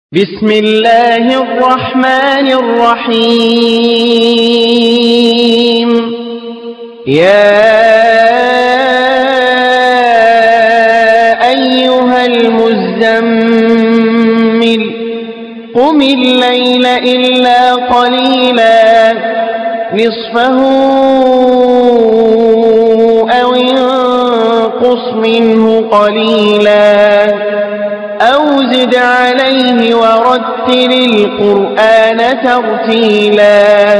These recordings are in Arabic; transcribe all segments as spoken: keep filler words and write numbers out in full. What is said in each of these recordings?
بسم الله الرحمن الرحيم. يا أيها المزمل قم الليل إلا قليلا نصفه أو انقص منه قليلا أو زد عليه ورتل القرآن ترتيلا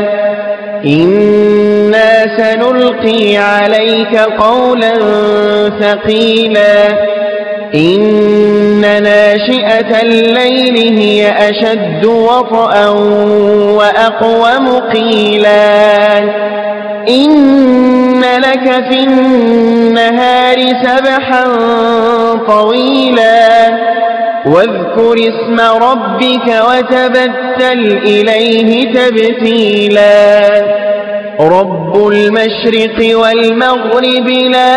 إنا سنلقي عليك قولا ثقيلا إن ناشئة الليل هي أشد وطئا وأقوم قيلا إن لك في النهار سبحا طويلا واذكر اسم ربك وتبتل إليه تبتيلا رب المشرق والمغرب لا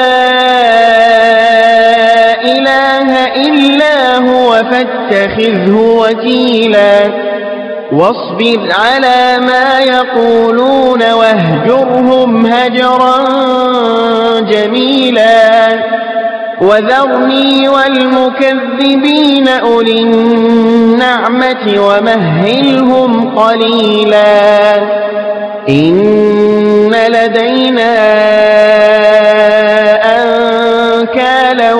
إله إلا هو فاتخذه وكيلا واصبر على ما يقولون واهجرهم هجرا جميلا وذرني والمكذبين أولي النعمة ومهلهم قليلا إن لدينا أنكالا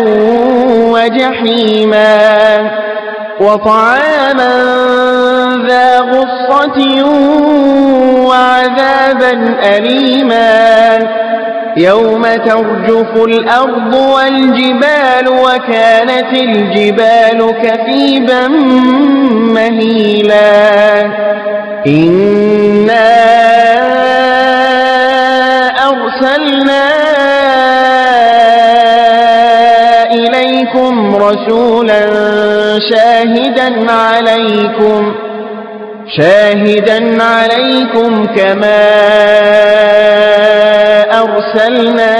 وجحيما وطعاما ذا غصة وعذابا أليما يوم ترجف الأرض والجبال وكانت الجبال كثيبا مهيلا إنا أرسلنا إليكم رسولا شاهدا عليكم شاهدا عليكم كما أرسلنا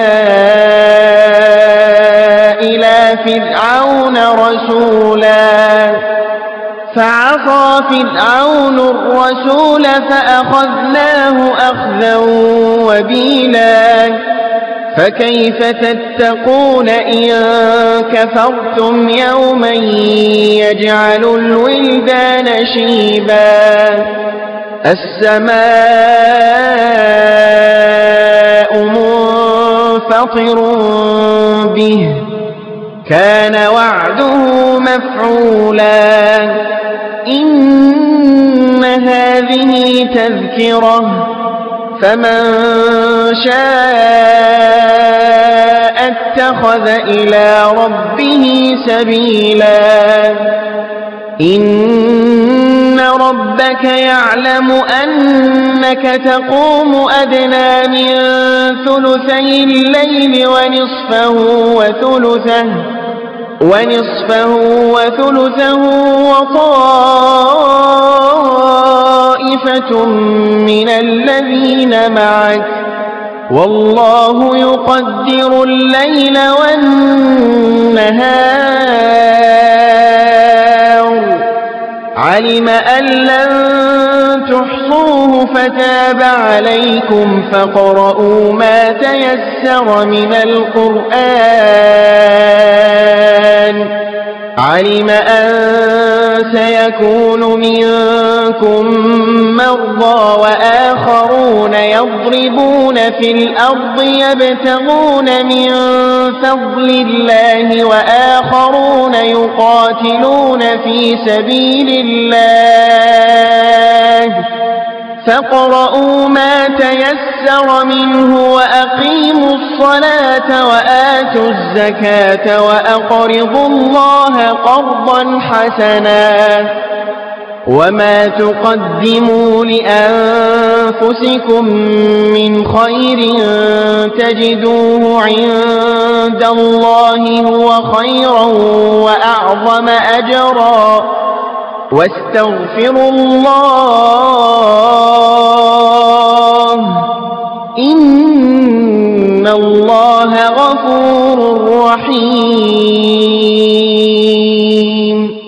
إلى فرعون رسولا فعصى فرعون الرسول فأخذناه أخذا وبيلا فكيف تتقون إن كفرتم يوما يجعل الولدان شيبا السماء منفطر به كان وعده مفعولا إن هذه تذكرة فمن شاء اتخذ إلى ربه سبيلا إن ربك يعلم أنك تقوم أدنى من ثلثي الليل ونصفه وثلثه ونصفه وثلثه وطائفة من الذين معك والله يقدر الليل والنهار علم أن لن تحصوه فتاب عليكم فاقرؤوا ما تيسر من القرآن علم أن سيكون منكم مرضى وآخرون يضربون في الأرض يبتغون من فضل الله وآخرون يقاتلون في سبيل الله فاقرؤوا ما تيسر منه وأقيموا الصلاة وآتوا الزكاة وأقرضوا الله قرضا حسنا وما تقدموا لأنفسكم من خير تجدوه عند الله هو خيرا وأعظم أجرا واستغفروا الله إن الله غفور رحيم.